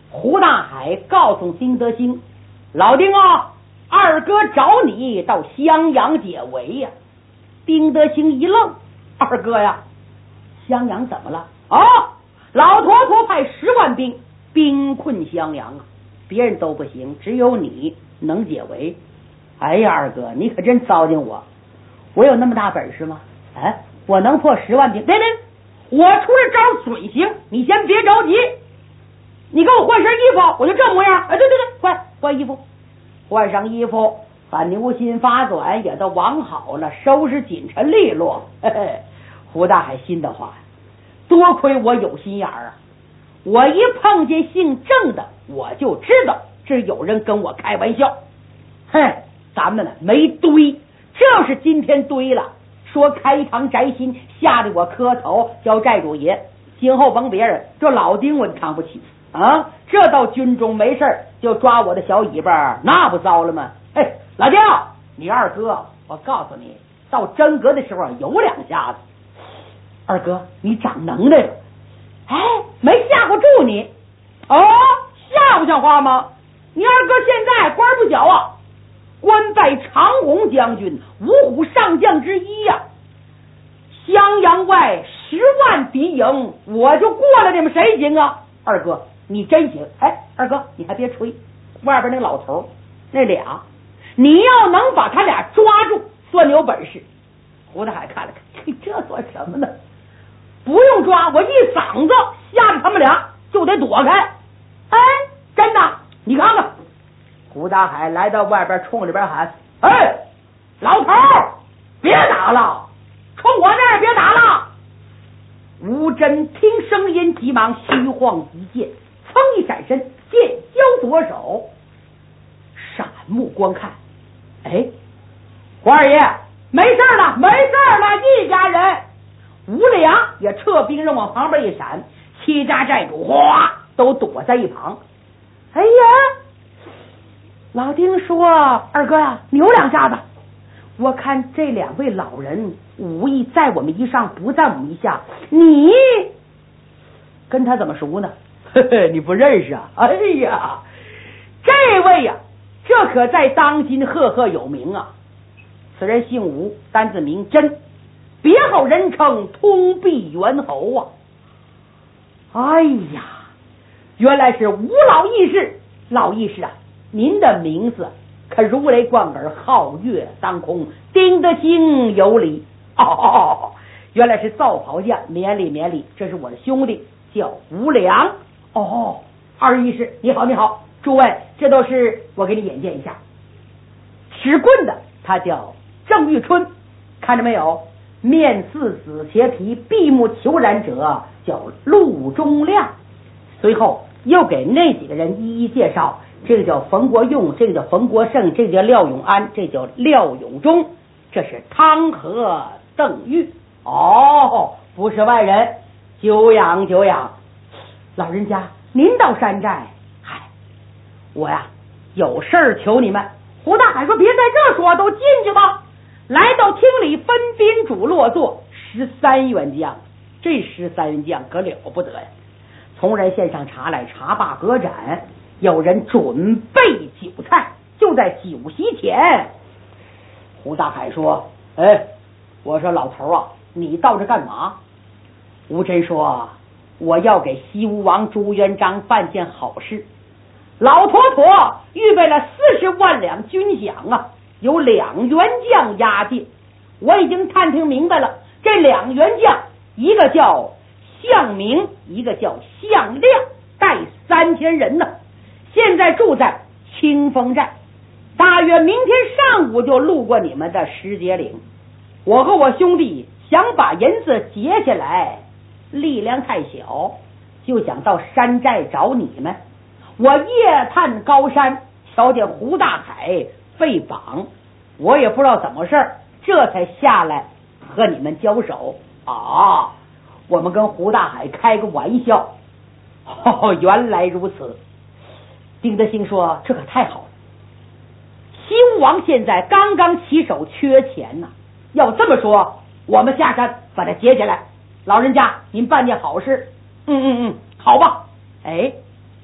胡大海告诉丁德兴：“老丁啊，二哥找你到襄阳解围呀。”丁德兴一愣：“二哥呀，襄阳怎么了？”“哦，老陀陀派10万兵兵困襄阳啊，别人都不行，只有你能解围。”“哎呀，二哥，你可真糟践我，我有那么大本事吗？哎，我能破10万兵？别，我出了招准行，你先别着急，你给我换身衣服，我就这模样。哎，对，快换衣服。”换上衣服，把牛心发短也都网好了，收拾紧陈利落。嘿嘿，胡大海心的话，多亏我有心眼儿啊！我一碰见姓郑的，我就知道这有人跟我开玩笑。哼，咱们呢没堆，这是今天堆了。说开堂摘心，吓得我磕头叫寨主爷，今后甭别人，这老丁我扛不起啊！这到军中没事就抓我的小尾巴，那不糟了吗？哎，老丁，你二哥，我告诉你，到真格的时候有2下子。二哥，你长能耐了。哎，没吓唬住你哦，吓不像话吗？你二哥现在官不小啊，官拜长虹将军，五虎上将之一呀。襄阳外10万敌营，我就过了，你们谁行啊？二哥，你真行！哎，二哥，你还别吹，外边那老头那俩，你要能把他俩抓住，算你有本事。胡大海看了看，这算什么呢？不用抓，我一嗓子吓得他们俩就得躲开。哎，真的，你看看。胡大海来到外边，冲里边喊：“哎，老头，别打了，冲我这儿别打了！”吴真听声音，急忙虚晃一剑，噌一闪身，剑交左手，闪目观看。哎，胡二爷，没事了，没事了，一家人。吴良也撤兵刃往旁边一闪，7家寨主哗都躲在一旁。哎呀，老丁说：“二哥呀，你有2下子。我看这2位老人武艺在我们一上，不在我们一下，你跟他怎么熟呢？”“嘿嘿，你不认识啊？”“哎呀，这位呀，这可在当今赫赫有名啊！此人姓吴，单字名真，别号人称通臂猿猴啊！”“哎呀，原来是吴老义士。老义士啊，您的名字可如雷贯耳，皓月当空，丁德兴有礼。哦，原来是造袍匠，免礼，这是我的兄弟，叫吴良。哦，二义士你好，你好，诸位，这都是我给你引荐一下。持棍的他叫郑玉春，看着没有？面似紫茄皮，闭目求然者叫陆中亮。随后又给那几个人一一介绍，这个叫冯国用，这个叫冯国胜，这个叫廖永安，这叫廖永忠，这是汤和邓玉。哦，不是外人，久仰。老人家您到山寨，嗨，我呀有事儿求你们。胡大海说：“别在这说，都进去吧。”来到厅里，分宾主落座，13员将。这13员将可了不得呀！从人献上茶来，茶罢歌盏，有人准备酒菜，就在酒席前。胡大海说：“哎，我说老头啊，你到这干嘛？”吴真说：“我要给西吴王朱元璋办件好事，老陀陀预备了40万两军饷啊，有2员将押进。我已经探听明白了，这2员将，一个叫项明，一个叫项亮，带3000人呢，现在住在清风寨，大约明天上午就路过你们的石碣岭。我和我兄弟想把银子结下来，力量太小，就想到山寨找你们。我夜探高山，瞧见胡大海被绑，我也不知道怎么事，这才下来和你们交手啊。我们跟胡大海开个玩笑。”哦，原来如此。丁德兴说：“这可太好了，西吴王现在刚刚起手，缺钱呢。要这么说，我们下山把它结起来。老人家您办件好事。好吧。哎，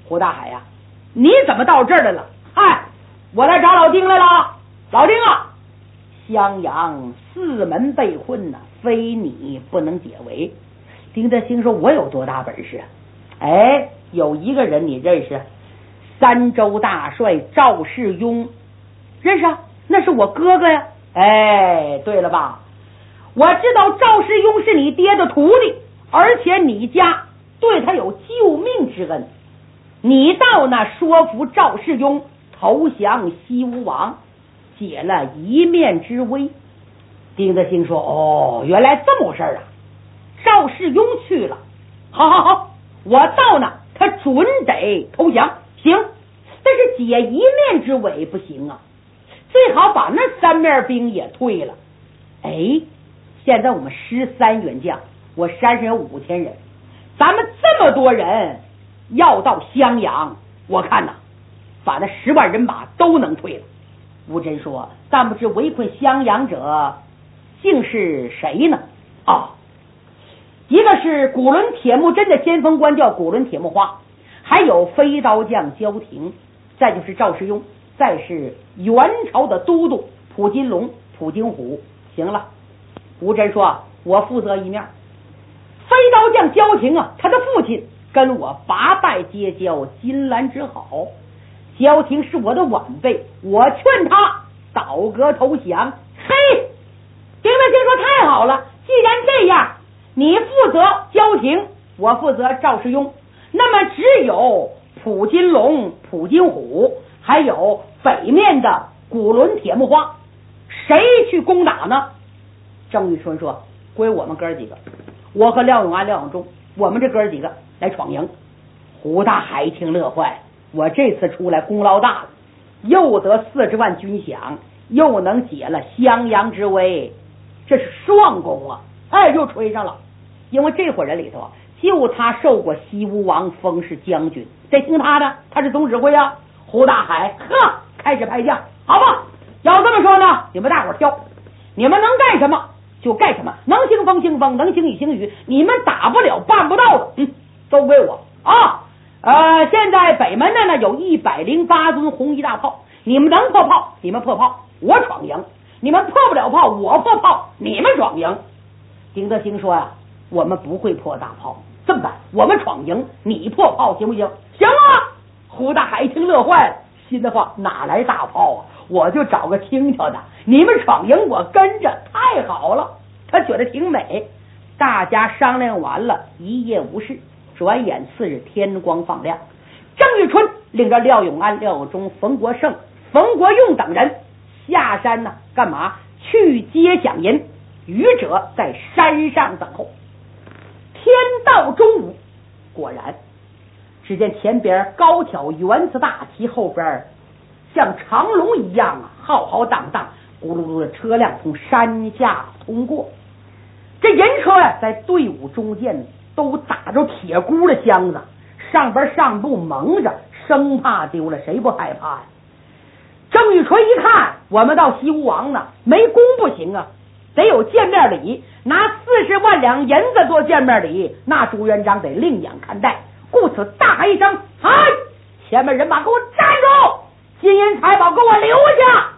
胡大海呀，你怎么到这儿来了？嗨，我来找老丁来了。老丁啊，襄阳四门被困呐，非你不能解围。丁德兴说：“我有多大本事？哎，有一个人你认识，三州大帅赵世庸，认识啊？那是我哥哥呀。哎，对了吧？我知道赵世庸是你爹的徒弟，而且你家对他有救命之恩。你到那说服赵世庸投降西吴王，解了一面之危。”丁德兴说：“哦，原来这么回事啊！赵世庸去了，好，我到那他准得投降。行，但是解一面之围不行啊，最好把那三面兵也退了。哎，现在我们13员将，我山上有5000人，咱们这么多人要到襄阳，我看呐，把那10万人马都能退了。”吴真说：“但不知围困襄阳者竟是谁呢？”一个是古伦铁木真的先锋官叫古伦铁木花，还有飞刀将焦廷，再就是赵世庸，再是元朝的都督普金龙、普金虎。行了，吴真说：“我负责一面。飞刀将焦廷啊，他的父亲跟我8拜结交，金兰之好。焦廷是我的晚辈，我劝他倒戈投降。”嘿，丁德兴说：“太好了，既然这样，你负责焦廷，我负责赵世庸，那么只有普金龙、普金虎，还有北面的古伦铁木花，谁去攻打呢？”郑玉春说：“归我们哥几个，我和廖永安、廖永忠，我们这哥几个来闯营。”胡大海一听乐坏，我这次出来功劳大了，又得40万军饷，又能解了襄阳之危，这是双功啊！哎，又吹上了。因为这伙人里头就他受过西吴王封是将军，得听他的，他是总指挥啊。胡大海开始派将，好吧，要这么说呢，你们大伙挑，你们能干什么就干什么，能行风行风，能行雨行雨，你们打不了办不到的，都归我啊。现在北门的呢有108尊红衣大炮，你们能破炮你们破炮，我闯营；你们破不了炮，我破炮，你们闯营。丁德兴说呀：“我们不会破大炮，这么办？我们闯营，你破炮行不行？”行啊！胡大海一听乐坏了，心的话哪来大炮啊？我就找个轻巧的，你们闯营我跟着，太好了。他觉得挺美。大家商量完了，一夜无事。转眼次日天光放亮，郑玉春领着廖永安、廖永忠、冯国胜、冯国用等人下山呢，干嘛？去接饷银。余者在山上等候。天到中午，果然只见前边高挑圆子大旗，后边像长龙一样浩浩荡荡，咕噜噜的车辆从山下通过。这人车呀，在队伍中间都打着铁箍的箱子，上边上部蒙着，生怕丢了，谁不害怕呀？郑玉纯一看，我们到西吴王呢，没功不行啊，得有见面礼，拿40万两银子做见面礼，那朱元璋得另眼看待。故此大喊一声：“嗨！前面人马给我站住！金银财宝给我留下！”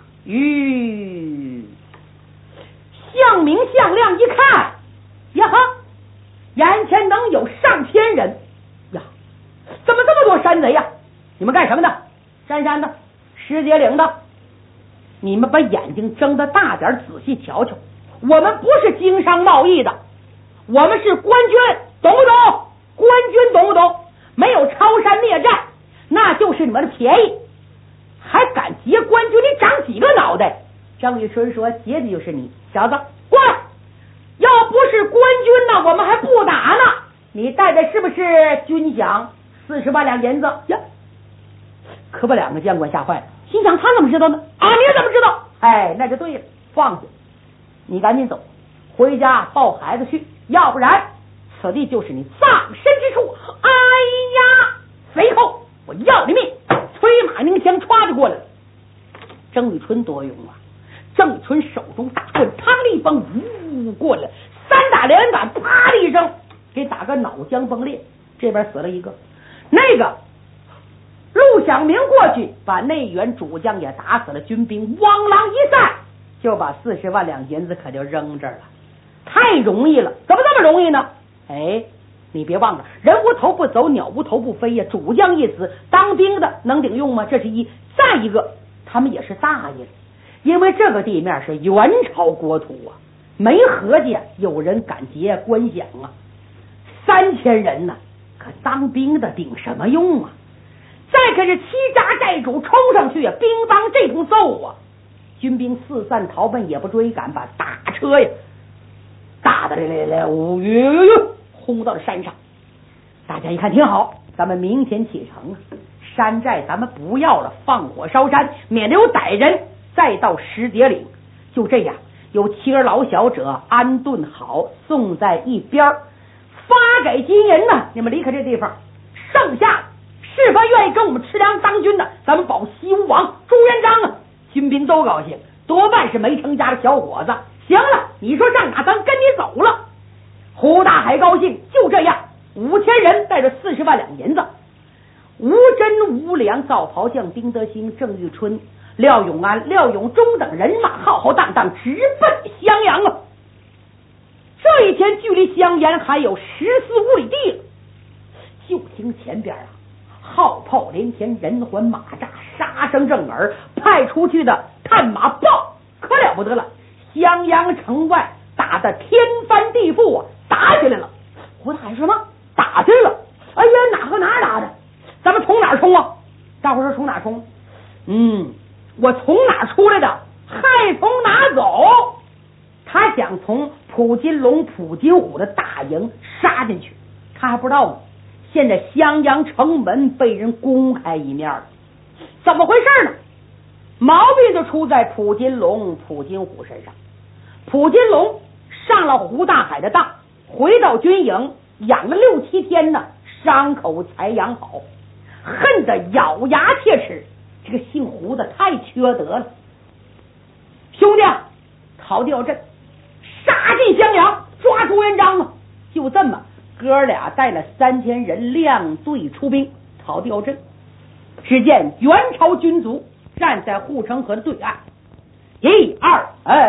向明、向亮一看，呀哈，眼前能有上千人呀！怎么这么多山贼呀？你们干什么的？山山的，石碣岭的，你们把眼睛睁得大点，仔细瞧瞧。我们不是经商贸易的，我们是官军，懂不懂？官军懂不懂？没有抄山灭寨，那就是你们的便宜，还敢劫官军？你长几个脑袋？张玉春说：“劫的就是你，小子，过来！要不是官军呢，我们还不打呢。你带的是不是军饷40万两银子呀？”可把两个将官吓坏了，心想：他怎么知道呢？啊，你怎么知道？哎，那就对了，放下，你赶紧走，回家抱孩子去，要不然此地就是你葬身之处。哎呀！随后我要你命！催马鸣枪歘就过来了。郑玉春多勇啊！郑玉春手中大棍嘡的一崩，呜过来了，3打连板，啪的一声给打个脑浆崩裂。这边死了一个，那个响明过去，把内援主将也打死了，军兵汪啷一散，就把40万两银子可就扔这儿了。太容易了，怎么这么容易呢？哎，你别忘了，人无头不走，鸟无头不飞呀！主将一死，当兵的能顶用吗？这是一。再一个，他们也是大意了，因为这个地面是元朝国土啊，没合计有人敢劫官饷啊，3000人呢，可当兵的顶什么用啊？再可是欺诈债主冲上去啊，兵当这通揍啊！军兵四散逃奔，也不追赶，把大车呀大的轰到了山上。大家一看挺好，咱们明天启程啊！山寨咱们不要了，放火烧山，免得有歹人再到石碣岭。就这样，有妻儿老小者安顿好，送在一边，发给金银呢。你们离开这地方，剩下是否愿意跟我们吃粮当军的，咱们保西吴王朱元璋啊！军兵都高兴，多半是没成家的小伙子。行了，你说上哪，咱跟你走了。胡大海高兴，就这样，5000人带着40万两银子，吴真、吴良、赵袍将丁德兴、郑玉春、廖永安、廖永忠等人马浩浩荡荡直奔襄阳啊！这一天距离襄阳还有14、15里地了。就听前边号炮连天，人环马扎，杀声震耳，派出去的探马报可了不得了，襄阳城外打得天翻地覆啊，打起来了。胡大海说什么？打起来了？哎呀，哪和哪打的？咱们从哪儿冲啊？大伙说从哪冲？我从哪出来的，还从哪走？他想从普金龙、普金虎的大营杀进去，他还不知道呢。现在襄阳城门被人公开一面了，怎么回事呢？毛病就出在普金龙、普金虎身上。普金龙上了胡大海的当，回到军营养了6、7天呢，伤口才养好，恨得咬牙切齿。这个姓胡的太缺德了，兄弟，讨调阵，杀进襄阳，抓朱元璋啊！就这么，哥俩带了3000人亮队出兵讨调阵。只见元朝军卒站在护城河的对岸，1、2，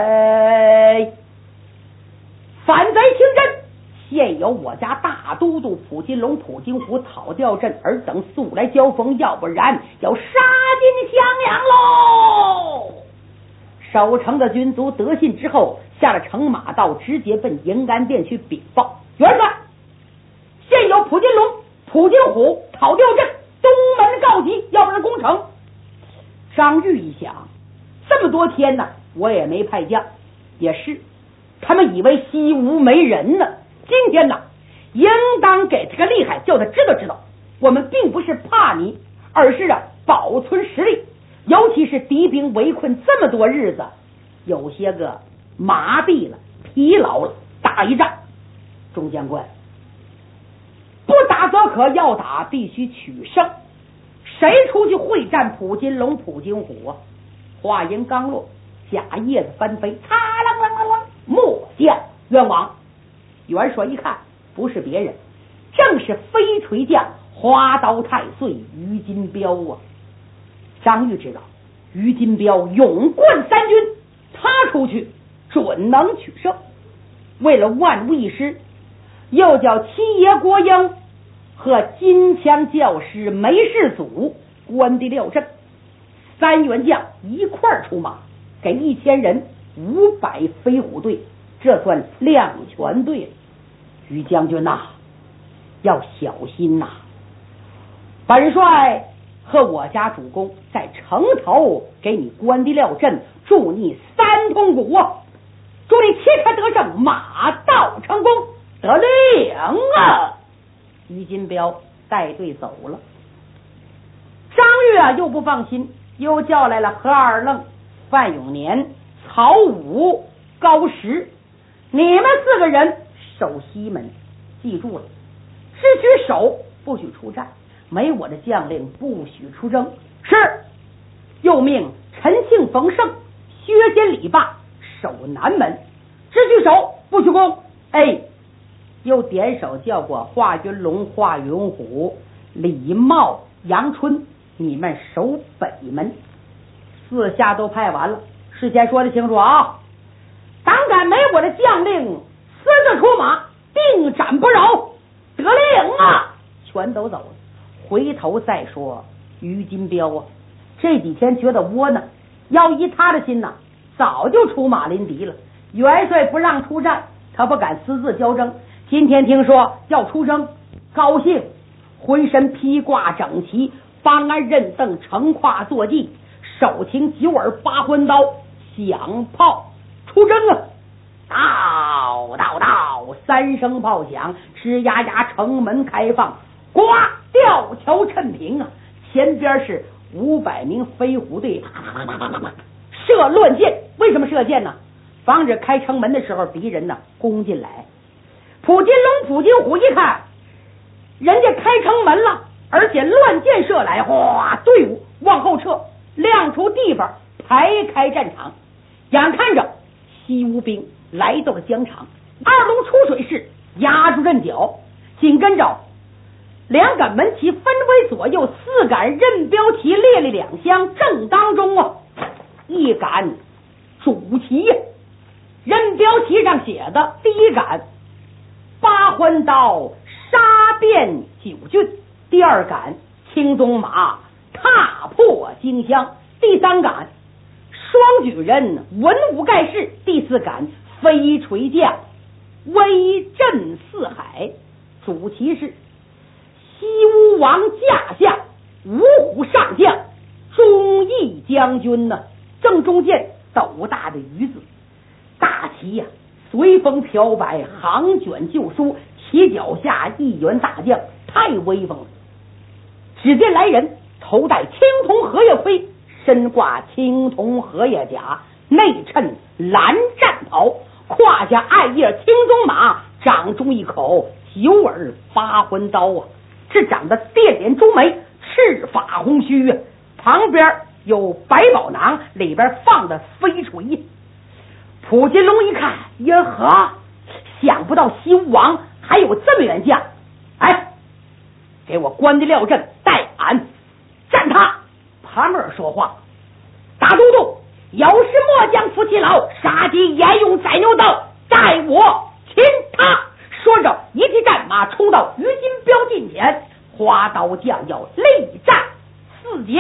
反贼听阵！现有我家大都督普金龙、普金虎讨调阵，尔等速来交锋，要不然要杀进襄阳喽！守城的军卒得信之后，下了乘马道，直接奔营安殿去禀报：元帅，现有普金龙、普金虎讨调阵，东门告急，要不然攻城。张玉一想，这么多天呢，我也没派将，也是，他们以为西吴没人呢。今天呢，应当给他个厉害，叫他知道知道，我们并不是怕你，而是保存实力。尤其是敌兵围困这么多日子，有些个麻痹了，疲劳了，打一仗，众将官，不打则可，要打必须取胜。谁出去会战普金龙、普金虎啊？话音刚落，假叶子翻飞，擦啷啷啷啷，末将冤枉。元帅一看，不是别人，正是飞锤将花刀太岁于金彪啊！张玉知道于金彪勇冠3军，他出去准能取胜。为了万无一失，又叫七爷国英和金枪教师梅世祖关帝廖镇3员将一块出马，给1000人500飞虎队，这算两全队了。于将军呐，要小心呐！本帅和我家主公在城头给你关帝廖镇，祝你3通鼓，祝你旗开得胜，马到成功，得令啊！于金彪带队走了。张玉又不放心，又叫来了何二愣、范永年、曹武、高石，你们4个人守西门，记住了，只许守，不许出战，没我的将令不许出征。是。又命陈庆、冯胜、薛坚、李霸守南门，只许守，不许攻。又点手叫过华云龙、华云虎、李茂、杨春你们守北门，四下都派完了。事先说的清楚啊！胆敢没我的将令，私自出马，定斩不饶。得令啊！全都走了。回头再说于金彪啊，这几天觉得窝囊，要依他的心呐，早就出马临敌了。元帅不让出战，他不敢私自交征。今天听说要出征，高兴，浑身披挂整齐，方安认凳，乘胯坐骑，手擎9耳8环刀，响炮出征啊！到3声炮响，吱呀呀，城门开放，呱，吊桥趁平啊！前边是500名飞虎队，射乱箭。为什么射箭呢？防止开城门的时候敌人呢攻进来。普金龙、普金虎一看，人家开城门了，而且乱箭射来，哗，队伍往后撤，亮出地方，排开战场。眼看着西吴兵来到了疆场，二龙出水势压住阵脚，紧跟着2杆门旗分为左右，4杆任标旗列了2厢，正当中啊一杆主旗呀，任标旗上写的第一杆8环刀杀遍9郡，第2杆青鬃马踏破荆襄，第3杆双举人文武盖世，第4杆飞锤将威震四海。主旗是西吴王驾下，五虎上将，忠义将军呢，正中间斗大的鱼字。大旗呀，随风飘摆，行卷旧书，旗脚下一员大将，太威风了。只见来人头戴青铜荷叶盔，身挂青铜荷叶甲，内衬蓝战袍，胯下爱叶青鬃马，掌中一口9耳8环刀啊！这长得电脸朱眉，赤发红须啊！旁边有百宝囊，里边放的飞锤。普金龙一看，耶呵，想不到西吴王还有这么员将！哎，给我关的廖阵，带俺战他！旁边说话，大都督，有事末将夫妻老，杀鸡焉用宰牛刀，带我擒他！说着一骑战马冲到于金彪近前，花刀将要力战4节。